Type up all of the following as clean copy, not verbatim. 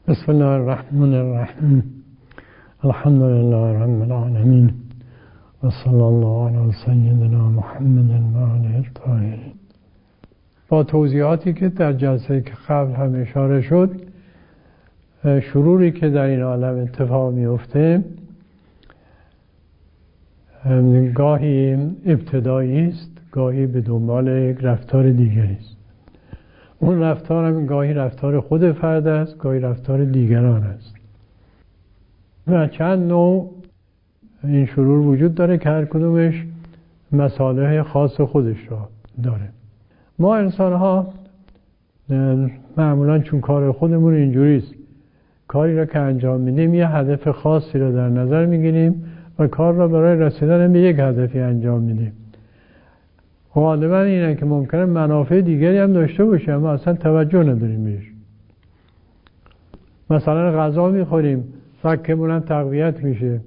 بسم الله الرحمن الرحیم. الحمد لله رب العالمین و صلی الله علی سیدنا محمد و آله الطاهرین. با توضیحاتی که در جلسه که قبل هم اشاره شد، شروری که در این عالم اتفاق میفته گاهی ابتدایی است، گاهی به دنبال یک رفتار دیگری است. اون رفتار هم گاهی رفتار خود فرد است، گاهی رفتار دیگران است و چند نوع این شرور وجود داره که هر کدومش مصالح خاص خودش را داره. ما انسان ها معمولا چون کار خودمون اینجوریست، کاری را که انجام میدیم یه هدف خاصی را در نظر میگیریم و کار را برای رسیدن به یک هدفی انجام میدیم. غالبا اینه که ممکنه منافع دیگری هم داشته باشه اما اصلا توجه نداریم بهش. مثلا غذا میخوریم، فکمون هم تقویت میشه،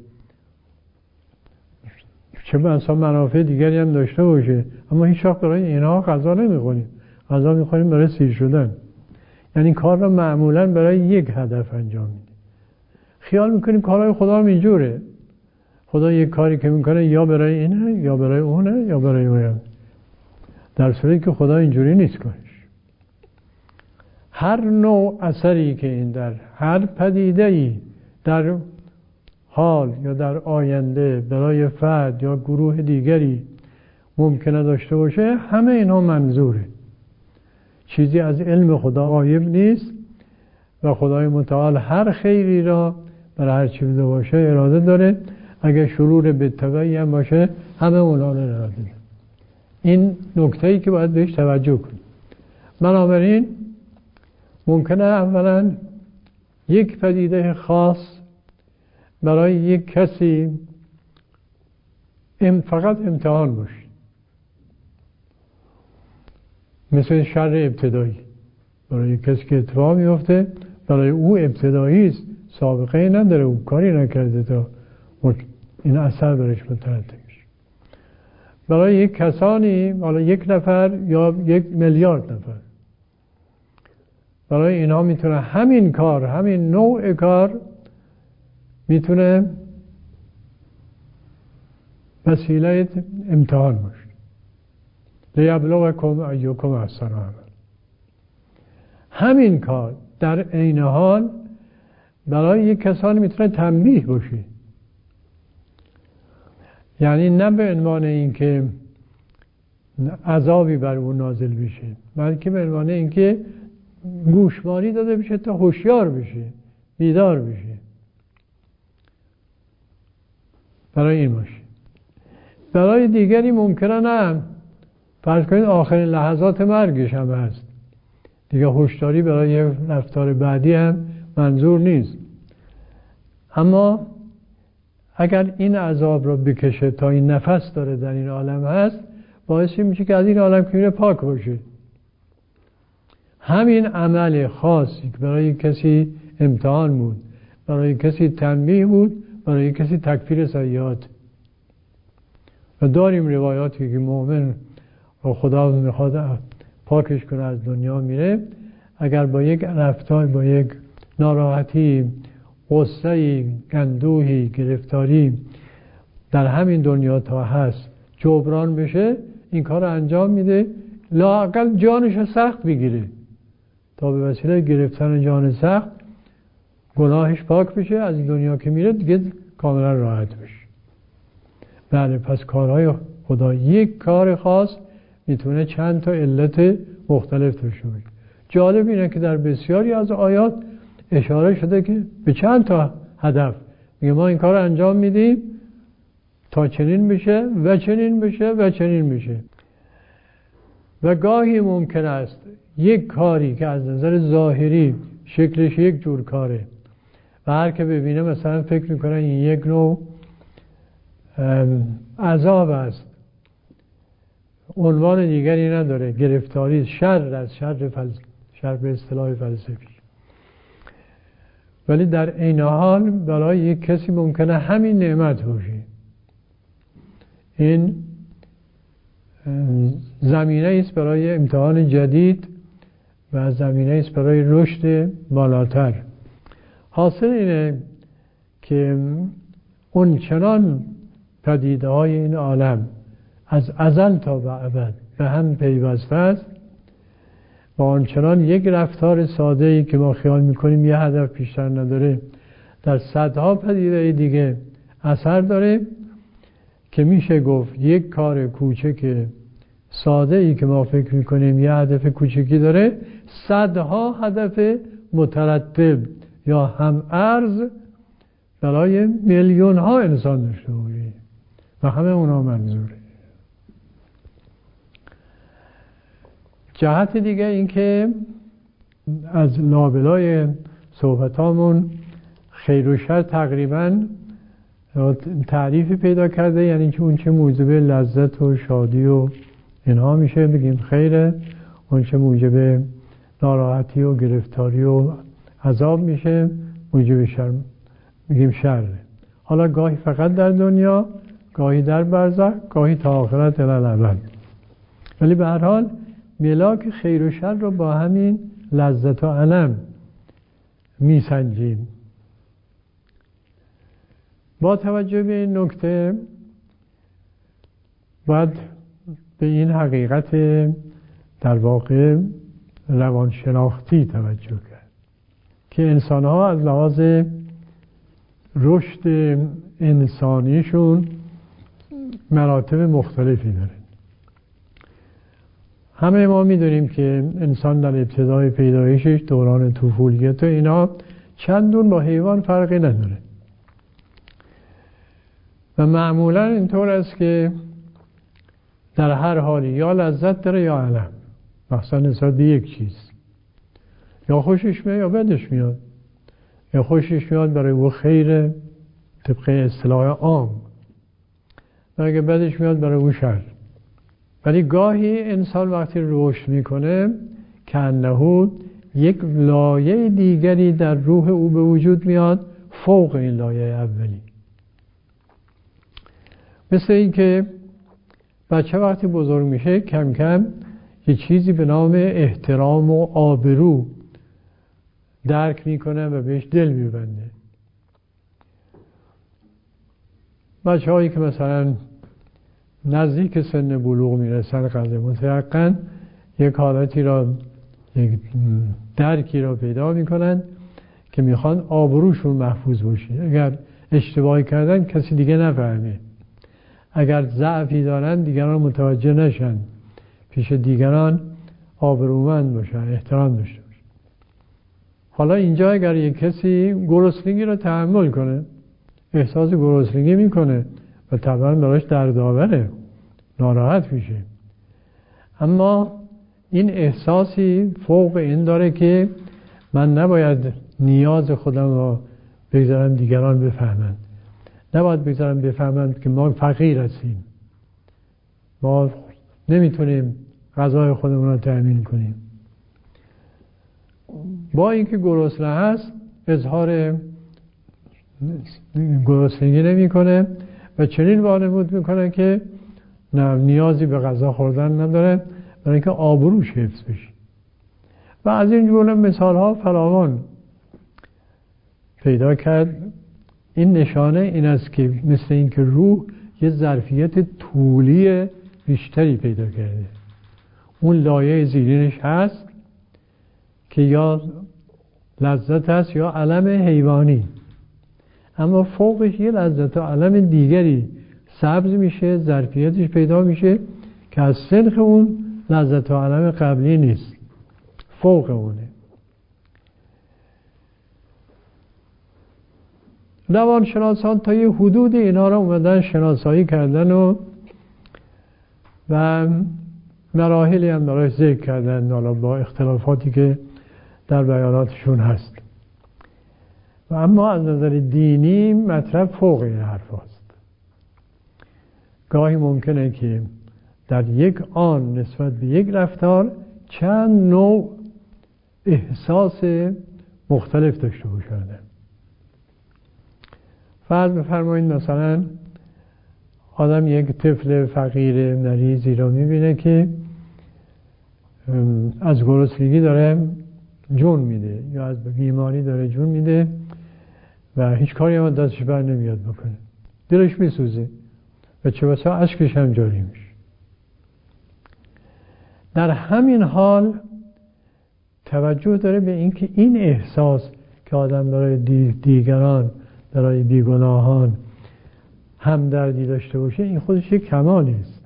چه مثلا منافع دیگری هم داشته باشه اما هیچ وقت برای اینها غذا نمیخوریم. غذا میخوریم برای سیر شدن. یعنی کار را معمولا برای یک هدف انجام میدیم. خیال میکنیم کارهای خدا هم اینجوره. خدا یک کاری که میکنه یا برای اینه یا برای اونه یا برای اونه، در صورتی که خدا اینجوری نیست کارش. هر نوع اثری که این در هر پدیده‌ای در حال یا در آینده برای فرد یا گروه دیگری ممکنه داشته باشه، همه اینا منظوره. چیزی از علم خدا غایب نیست و خدای متعال هر خیری را برای هر چیزی باشه اراده داره. اگر شرور بالتبعی هم باشه همه اونا رو اراده داره. این نکته‌ای که باید بهش توجه کنیم. بنابراین ممکنه اولا یک پدیده خاص برای یک کسی فقط امتحان باشه، مثل شر ابتدایی. برای کسی که اتفاق میفته برای او ابتدایی است، سابقه نداره، او کاری نکرده تا این اثر برش مترتب بشه. برای یک کسانی، حالا یک نفر یا 1 میلیارد نفر، برای اینا میتونه همین کار، همین نوع کار میتونه وسیله امتحان باشه. لیبلوکم ایکم احسن عملا. همین کار در عین حال برای یک کسانی میتونه تنبیه باشه. یعنی نه به عنوان اینکه عذابی بر اون نازل بشه، بلکه به عنوان اینکه گوشمالی داده بشه تا هوشیار بشه، بیدار بشه. برای این باشه. برای دیگری ممکنه نه، فرض کنید آخرین لحظات مرگش هم هست، دیگه هوشیاری برای رفتار بعدی هم منظور نیست. اما اگر این عذاب رو بکشه تا این نفس داره در این عالم هست، باعثی میشه که از این عالم که میره پاک باشه. همین عمل خاصی که برای کسی امتحان بود، برای کسی تنبیه بود، برای کسی تکفیر سیئات. و داریم روایاتی که مؤمن و خدا میخواد پاکش کنه از دنیا میره، اگر با یک رفتار، با یک ناراحتی، غصه‌ای، گندوهی، گرفتاری در همین دنیا تا هست جبران بشه، این کار رو انجام میده، لااقل جانش رو سخت بگیره تا به وسیله گرفتن جان سخت گناهش پاک بشه، از این دنیا که میره دیگه کاملا راحت بشه. بله، پس کارهای خدا، یک کار خاص میتونه چند تا علت مختلف داشته باشه. جالب اینه که در بسیاری از آیات اشاره شده که به چند تا هدف میگه ما این کار رو انجام میدیم تا چنین بشه و چنین بشه و چنین بشه. و گاهی ممکن است یک کاری که از نظر ظاهری شکلش یک جور کاره و هر که ببینه مثلا فکر میکنه این یک نوع عذاب است، عنوان دیگری نداره، گرفتاری، شر از شر به اصطلاح فلسفی. ولی در عین حال برای یک کسی ممکنه همین نعمت باشه. این زمینه است برای امتحان جدید و زمینه است برای رشد بالاتر. حاصل اینه که اون چنان پدیده های این عالم از ازل تا به ابد به هم پیوسته است و آنچنان یک رفتار ساده‌ای که ما خیال میکنیم یه هدف بیشتر نداره در صدها پدیده دیگه اثر داره که میشه گفت یک کار کوچک ساده‌ای که ما فکر میکنیم یه هدف کوچکی داره صدها هدف مترتب یا هم ارز برای میلیون ها انسان داشته باشه و همه اونا منظوره. جهت دیگه این که از لابلای صحبتامون خیر و شر تقریبا تعریفی پیدا کرده، یعنی که اون چه موجب لذت و شادی و اینها میشه بگیم خیره، اون چه موجب ناراحتی و گرفتاری و عذاب میشه موجب شر بگیم شره. حالا گاهی فقط در دنیا، گاهی در برزخ، گاهی تا آخرت الابد. ولی به هر حال ملاک خیر و شر رو با همین لذت و الم میسنجیم. با توجه به این نکته باید به این حقیقت در واقع روانشناختی توجه کرد که انسان‌ها از لحاظ رشد انسانیشون مراتب مختلفی داره. همه ما میدونیم که انسان در ابتدای پیدایشش دوران طفولیت و اینا چندون با حیوان فرقی نداره و معمولا اینطور است که در هر حالی یا لذت داره یا الم، مثلا نسبت به یک چیز یا خوشش میاد یا بدش میاد، یا خوشش میاد برای او خیر طبق اصطلاح عام و اگه بدش میاد برای او شر. ولی گاهی انسان وقتی رشد میکنه کانه یک لایه دیگری در روح او به وجود میاد فوق این لایه اولی. مثل این که بچه وقتی بزرگ میشه کم کم یه چیزی به نام احترام و آبرو درک میکنه و بهش دل میبنده. بچه هایی که مثلا نزدیک سن بلوغ میرسن قدر متیقن یک حالتی را، یک درکی را پیدا میکنن که میخوان آبروشون محفوظ باشه. اگر اشتباهی کردن کسی دیگه نفهمه، اگر ضعفی دارن دیگران متوجه نشن، پیش دیگران آبرومند باشن، احترام داشته باشن. حالا اینجا اگر یک کسی گرسنگی را تحمل کنه، احساس گرسنگی میکنه و طبعا براش دردآوره، ناراحت میشه، اما این احساسی فوق این داره که من نباید نیاز خودم را بگذارم دیگران بفهمند، نباید بگذارم بفهمند که ما فقیر هستیم، ما نمیتونیم غذای خودمون را تأمین کنیم. با اینکه گرسنه هست اظهار گرسنگی نمیکنه و چنین وانمود میکنه که نه نیازی به غذا خوردن نداره برای اینکه آبروش حفظ بشه. و از این جمله مثال ها فراوان پیدا کرد. این نشانه این است که مثل این که روح یه ظرفیت طولی بیشتری پیدا کرده. اون لایه زیرینش هست که یا لذت هست یا الم حیوانی، اما فوقش یه لذت و الم دیگری سبز میشه، ظرفیتش پیدا میشه که از سنخ اون لذت و الم قبلی نیست، فوق اونه. روانشناسان تا یه حدود اینا را اومدن شناسایی کردن و مراحلی هم براش ذکر کردن، حالا با اختلافاتی که در بیاناتشون هست. و اما از نظر دینی مطلب فوق این حرف هست. گاهی ممکنه که در یک آن نسبت به یک رفتار چند نوع احساس مختلف داشته باشند. فرض بفرمایید مثلا آدم یک طفل فقیر مریضی را میبینه که از گرسنگی داره جون میده یا از بیماری داره جون میده و هیچ کاری هم دستش بر نمیاد بکنه، دلش میسوزه و چه بسا اشکش هم جاری میشه. در همین حال توجه داره به اینکه این احساس که آدم برای دیگران، برای بیگناهان همدردی داشته باشه، این خودش یک کمالی است.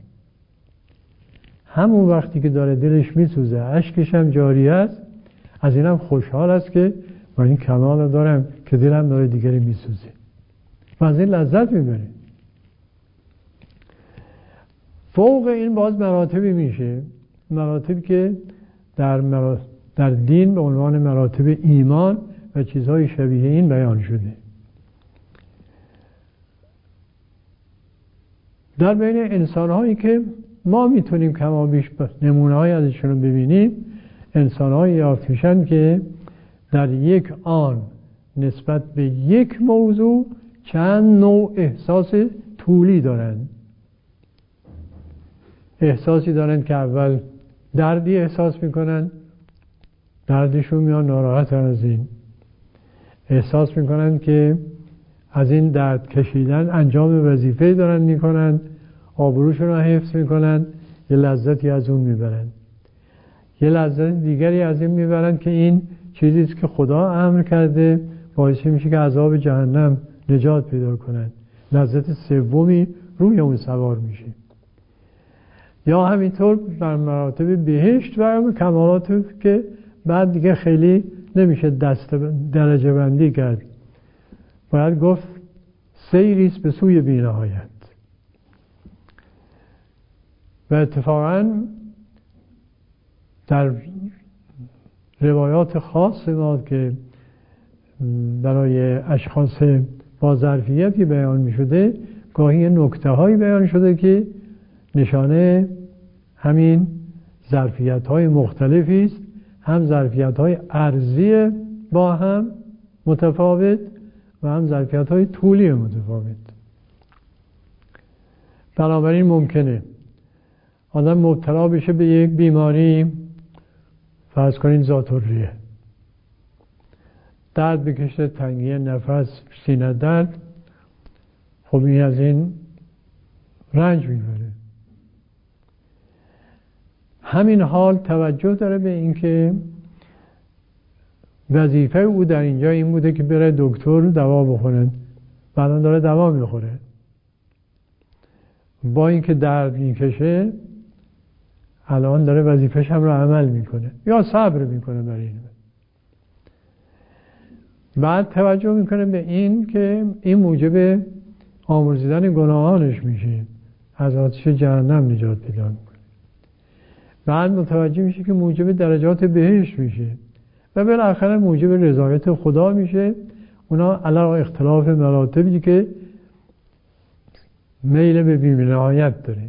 همون وقتی که داره دلش میسوزه، اشکش هم جاری است، از اینم خوشحال است که من این کمال رو دارم که دلم داره دیگری میسوزه و از این لذت میبره. فوق این باز مراتبی میشه، مراتبی که در دین به عنوان مراتب ایمان و چیزهای شبیه این بیان شده. در بین انسان‌هایی که ما میتونیم کما بیش نمونه‌های ازشون رو ببینیم، انسان‌هایی یافت میشن که در یک آن نسبت به یک موضوع چند نوع احساس طولی دارن. احساسی دارن که اول دردی احساس میکنن، دردشون میان ناراحتن از این، احساس میکنن که از این درد کشیدن انجام وظیفه دارن میکنن، آبروشون رو حفظ میکنن، یه لذتی از اون میبرن. یه لذت دیگری از این میبرن که این چیزیست که خدا امر کرده، باعث میشه که عذاب جهنم نجات پیدا کنن. لذت سومی روی اون سوار میشه. یا همینطور در مراتب بهشت و کمالات که بعد دیگه خیلی نمیشه درجه بندی کرد، باید گفت سیریست به سوی بی‌نهایت. و اتفاقاً در روایات خاص ما که برای اشخاص با ظرفیتی بیان می شده، گاهی نکته هایی بیان شده که نشانه همین ظرفیت های مختلفی است، هم ظرفیت های ارضی با هم متفاوت و هم ظرفیت های طولی متفاوت. بنابراین ممکنه آدم مبتلا بشه به یک بیماری، فرض کنین ذات‌الریه، درد بکشه، تنگی نفس، سینه درد، خب این از این رنج میبره. همین حال توجه داره به اینکه وظیفه او در اینجا این بوده که بره دکتر دوا بخوره، بعداً داره دوا میخوره، با اینکه درد میکشه الان داره وظیفه‌ش هم رو عمل میکنه یا صبر میکنه برای این. بعد توجه میکنه به این که این موجب آمرزیدن گناهانش میشه، از آتش جهنم نجات پیدا میکنه. بعد متوجه میشه که موجب درجات بهشت میشه و بالاخره موجب رضایت خدا میشه. اونا علی اختلاف مراتبی که میل به بی‌نهایت داره.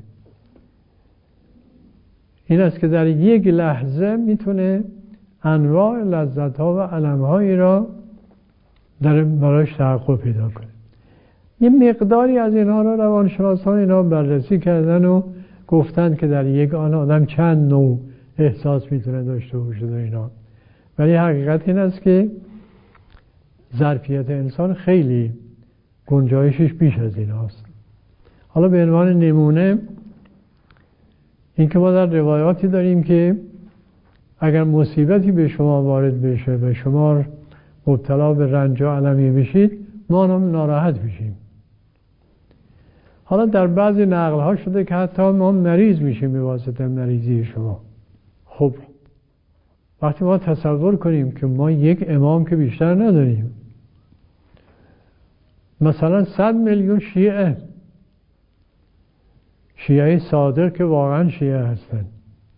این است که در یک لحظه میتونه انواع لذت‌ها و علم‌هایی را در براش تحقق پیدا کنه. یه مقداری از اینها را روانشناسان اینا بررسی کردن و گفتن که در یک آن آدم چند نوع احساس میتونه داشته باشه در اینا. ولی حقیقت این است که ظرفیت انسان خیلی گنجایشش بیش از این هست. حالا به عنوان نمونه این که ما در روایاتی داریم که اگر مصیبتی به شما وارد بشه و شما مبتلا به رنج و علمی بشید، ما هم ناراحت بشیم. حالا در بعضی نقل ها شده که حتی ما مریض میشیم به واسطه مریضی شما. خب وقتی ما تصور کنیم که ما یک امام که بیشتر نداریم، مثلا 100 میلیون شیعه صادق که واقعا شیعه هستن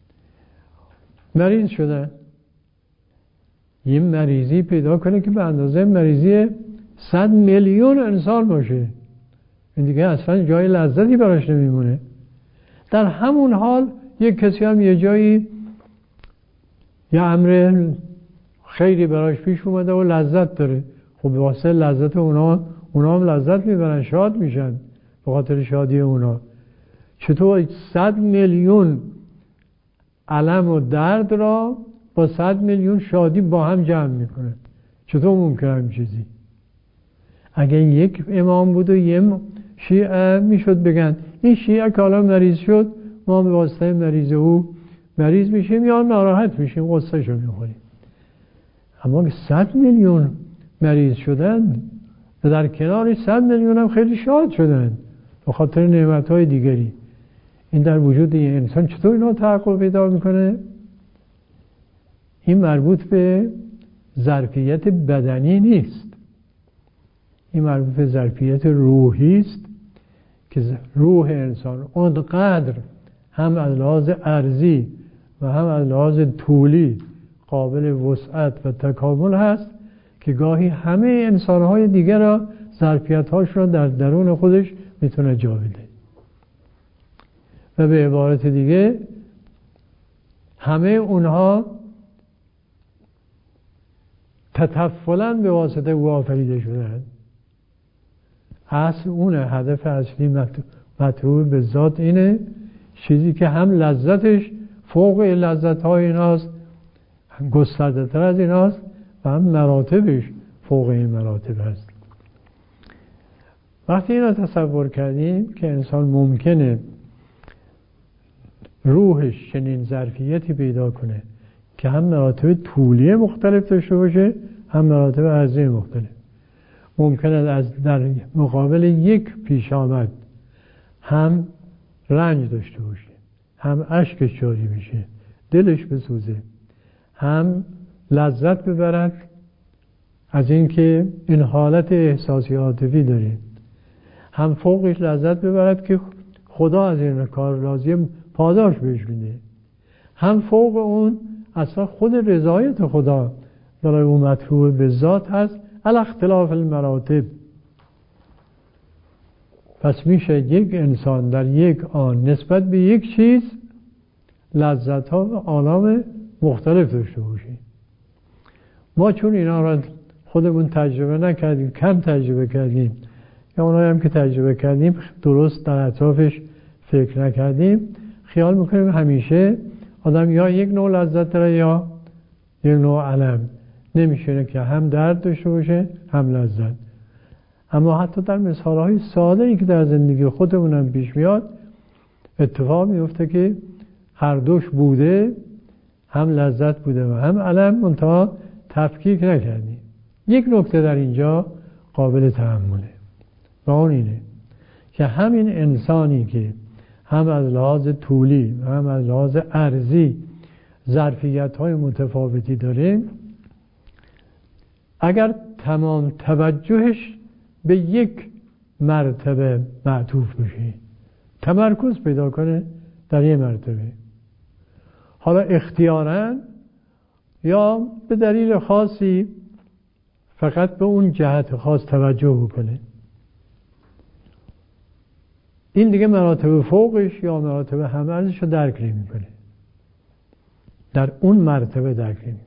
مریض شدن، یه مریضی پیدا کنه که به اندازه مریضی 100 میلیون انسان باشه، این دیگه اصلا جای لذتی براش نمیمونه. در همون حال یک کسی هم یه جایی یه امر خیلی براش پیش اومده و لذت داره، خب واسه لذت اونا هم لذت میبرن، شاد میشن به خاطر شادی اونا. چطور 100 میلیون الم و درد را با 100 میلیون شادی با هم جمع میکنه؟ چطور ممکنه همین چیزی؟ اگه یک امام بود و یه شیعه میشد بگن این شیعه که حالا مریض شد ما به واسطه مریض او مریض میشیم یا ناراحت میشیم قصه شو میخوریم. اما 100 میلیون مریض شدن و در کنار 100 میلیون هم خیلی شاد شدن به خاطر نعمتهای دیگری. این در وجود یه انسان چطور اینا تحقق پیدا میکنه؟ این مربوط به ظرفیت بدنی نیست، این مربوط به ظرفیت روحی است که روح انسان اونقدر هم از لحاظ ارضی و هم از لحاظ طولی قابل وسعت و تکامل هست که گاهی همه انسانهای دیگر را ظرفیت‌هاش را در درون خودش میتونه جا بده. و به عبارت دیگه همه اونها تطفلاً به واسطه او آفریده شدند. اصل اونه، هدف اصلی مطلوب به ذات اینه، چیزی که هم لذتش فوق لذت‌های ایناست، هم گسترده‌تر از ایناست و هم مراتبش فوق این مراتب هست. وقتی اینا تصور کردیم که انسان ممکنه روحش چنین ظرفیتی پیدا کنه که هم مراتب طولی مختلف داشته باشه هم مراتب عرضی مختلف، ممکنه از در مقابل یک پیش آمد هم رنج داشته باشه، هم اشکش جاری بشه، دلش بسوزه، هم لذت ببرد از اینکه این حالت احساسی عاطفی داره، هم فوقش لذت ببرد که خدا از این کار راضیه پاداش بهش میده، هم فوق اون اصلا خود رضایت خدا برای اون مطلوب به ذات هست علی اختلاف المراتب. پس میشه یک انسان در یک آن نسبت به یک چیز لذت ها و آلام مختلف داشته باشه. ما چون اینا را خودمون تجربه نکردیم، کم تجربه کردیم، یا اونایی هم که تجربه کردیم درست در اطرافش فکر نکردیم، خیال میکنیم همیشه آدم یا یک نوع لذت داره یا یک نوع الم، نمیشه که هم درد داشته باشه هم لذت. اما حتی در مثالهای ساده ای که در زندگی خودمونم پیش میاد اتفاق میفته که هر دوش بوده، هم لذت بوده و هم الم، منتها تفکیک نکردیم. یک نکته در اینجا قابل تأمله و اون اینه که همین انسانی که هم از لحاظ طولی و هم از لحاظ ارضی ظرفیت‌های متفاوتی داره، اگر تمام توجهش به یک مرتبه معطوف بشه، تمرکز پیدا کنه در یک مرتبه، حالا اختیاراً یا به دلیل خاصی فقط به اون جهت خاص توجه بکنه، این دیگه مراتب فوقش یا مراتب همرزش رو درک نمی‌کنه، در اون مرتبه درک نمی‌کنه.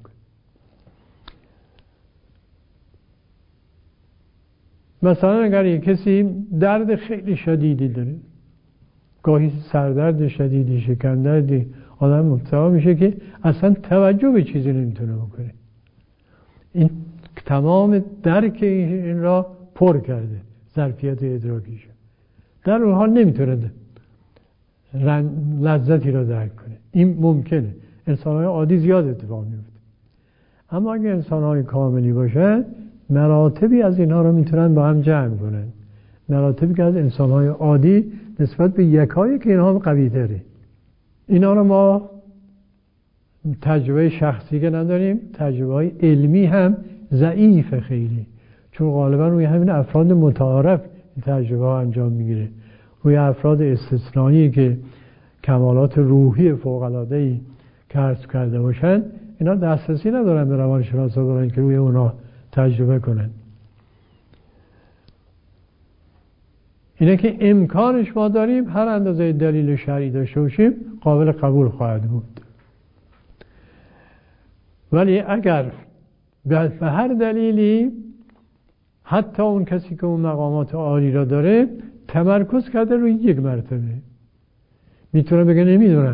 مثلا اگر یک کسی درد خیلی شدیدی داره، گاهی سردرد شدیدی، شکم‌دردی، آدم مبتلا میشه که اصلا توجه به چیزی نمیتونه بکنه، این تمام درک این را پر کرده، ظرفیت ادراکیش، در اون حال نمیتونه لذتی را درک کنه. این ممکنه، انسان‌های عادی زیاد اتفاق میفته، اما اگه انسان‌های کاملی باشن مراتبی از اینها رو میتونن با هم جمع کنن، مراتبی که از انسان‌های عادی نسبت به یکایی که اینها قوی تره. اینا رو ما تجربه شخصی که نداریم، تجربه علمی هم ضعیف خیلی، چون غالبا روی همین افراد متعارف این تجربه ها انجام میگیره، روی افراد استثنایی که کمالات روحی فوق‌العاده‌ای کسب کرده باشن اینا دسترسی ندارن به روانشناسا برای اینکه روی اونا تجربه کنن. اینه که امکانش ما داریم، هر اندازه دلیل شرعی داشته باشیم قابل قبول خواهد بود، ولی اگر به هر دلیلی حتی اون کسی که اون مقامات عالی را داره تمرکز کرده روی یک مرتبه، میتونه بگه نمیدونم،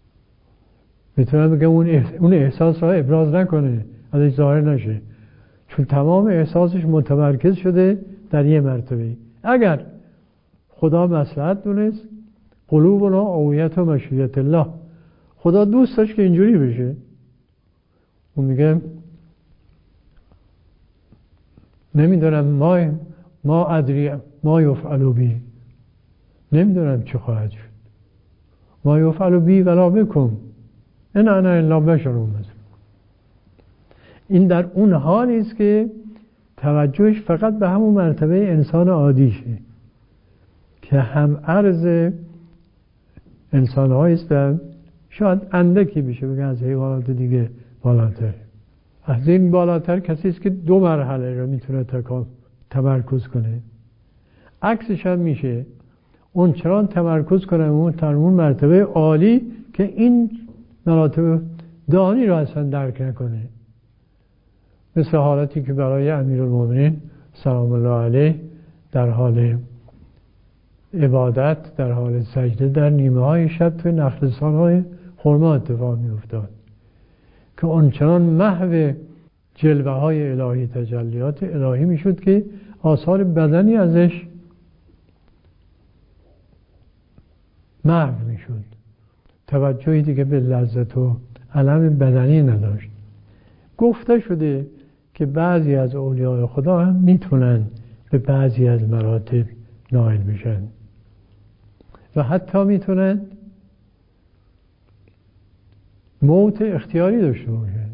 میتونه بگه اون احساس را ابراز نکنه، ازش ظاهر نشه، چون تمام احساسش متمرکز شده در یه مرتبه. اگر خدا مصلحت دونست، قلوبنا اویت و مشیت الله، خدا دوست داشت که اینجوری بشه، اون میگه نمیدونم ما ادری ما یفعل بی، نمیدونم چه خواهد شد، ما یفعل بی ولا بکم ان انا الا بشر مثلکم. این در اون حالی است که توجهش فقط به همون مرتبه انسان عادیشه که هم عرض انسان‌هایی است و شاید اندکی بشه بگه از حیوانات دیگه بالاتر. از این بالاتر کسی است که 2 مرحله رو میتونه تمرکز کنه. عکسش هم میشه اون چنان تمرکز کنه اون مرتبه عالی که این مراتب دانی رو اصلا درک نکنه. مثل حالتی که برای امیرالمومنین سلام الله علیه در حال عبادت، در حال سجده در نیمه های شب توی نخلستان های خرما اتفاق می افتاد که اون چنان محو جلوه های الهی، تجلیات الهی می شد که آثار بدنی ازش محو می شد، توجهی دیگه به لذت و علم بدنی نداشت. گفته شده که بعضی از اولیاء خدا هم میتونن به بعضی از مراتب نائل بشن و حتی میتونن موت اختیاری داشته باشن،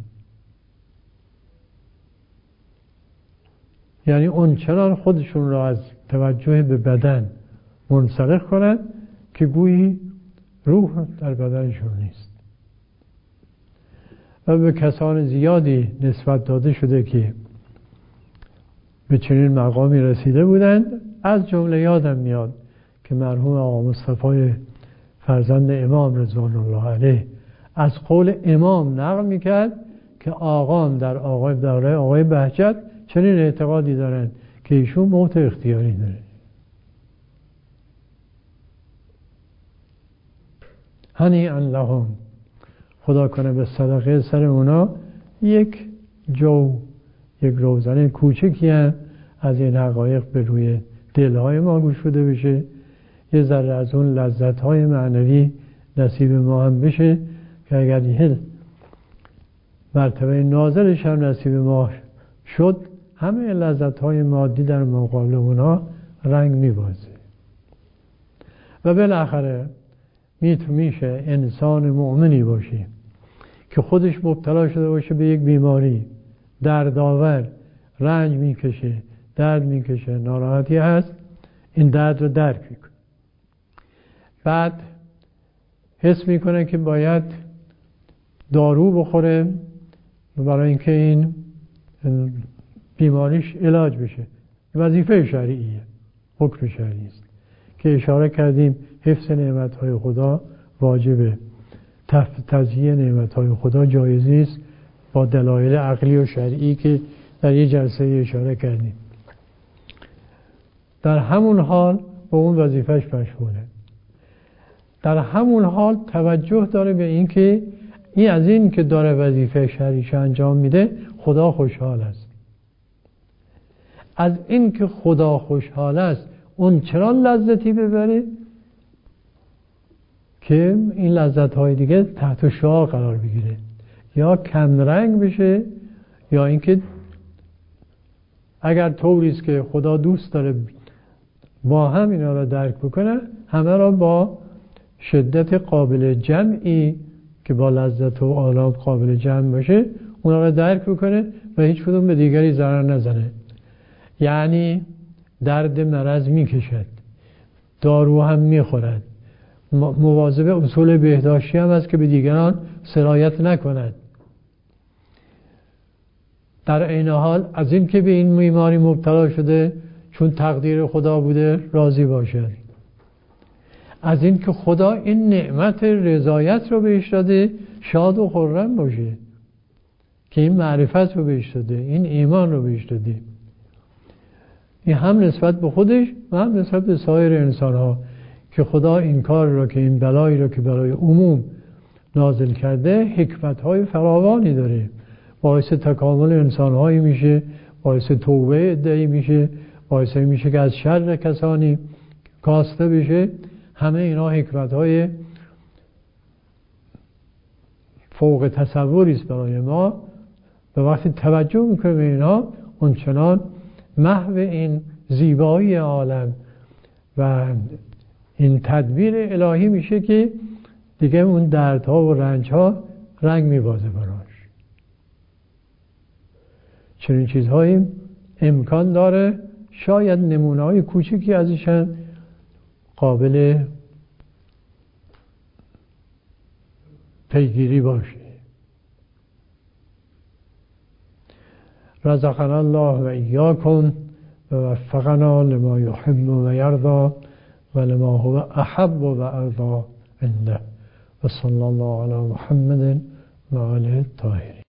یعنی اون چنان خودشون را از توجه به بدن منسلخ کنن که گویی روح در بدنشون نیست. و به کسان زیادی نسبت داده شده که به چنین مقامی رسیده بودند. از جمله یادم میاد که مرحوم آقا مصطفی فرزند امام رضوان الله علیه از قول امام نقل میکرد که آقام در آقای بهجت چنین اعتقادی دارند که ایشون موت اختیاری داره. هنیئا لهم، خدا کنه به صدقه سر اونا یک روزنه کوچکی هم از این حقایق به روی دلهای ما گشوده بشه، یه ذره از اون لذتهای معنوی نصیب ما هم بشه که اگر یه مرتبه نازلش هم نصیب ما شد، همه لذتهای مادی در مقابل اونا رنگ میبازه. و بالاخره میشه انسان مؤمنی باشه که خودش مبتلا شده باشه به یک بیماری دردآور، رنج میکشه، درد میکشه، ناراحتی هست، این درد رو درک میکنه، بعد حس میکنه که باید دارو بخوره برای اینکه این بیماریش علاج بشه. وظیفه شرعیه، حکم شرعی است که اشاره کردیم حفظ نعمتهای خدا واجبه، تزیین نعمتهای خدا جایز است با دلایل عقلی و شرعی که در یه جلسه اشاره کردیم. در همون حال به اون وظیفهش مشغوله، در همون حال توجه داره به این که از این که داره وظیفه شرعیش انجام میده خدا خوشحال است. از این که خدا خوشحال است اون چرا لذتی ببره که این لذت‌های دیگه تحت شعاع قرار بگیره یا کم رنگ بشه، یا اینکه اگر طوری است که خدا دوست داره با هم اینا را درک بکنه، همه را با شدت قابل جمعی که با لذت و آلام قابل جمع باشه اونا را درک بکنه و هیچ کدوم به دیگری ضرر نزنه. یعنی درد مرض میکشد، دارو هم میخورد، مواظب اصول بهداشتی هم است که به دیگران سرایت نکند. در عین حال از این که به این بیماری مبتلا شده چون تقدیر خدا بوده راضی باشد، از این که خدا این نعمت رضایت رو بهش داده شاد و خرم باشه که این معرفت رو بهش داده، این ایمان رو بهش داده. این هم نسبت به خودش و هم نسبت به سایر انسان ها که خدا این کار رو که این بلایی رو که برای عموم نازل کرده حکمت های فراوانی داره، باعث تکامل انسان هایی میشه، باعث توبه عده‌ای میشه، باعث میشه که از شر کسانی کاسته بشه. همه اینا حکمت‌های فوق تصوری است برای ما و وقتی توجه میکنیم به اینا اونچنان محو این زیبایی عالم و این تدبیر الهی میشه که دیگه اون دردها و رنجها رنگ میبازه براش. چنین چیزهایی امکان داره، شاید نمونه‌های کوچکی ازشن قابل پیگیری باشه. رزقنا الله و ایاکم و وفقنا لما یحب و یرضا و لما هو احب و ارضا عنده و صلی الله علی محمد و آله الطاهرین.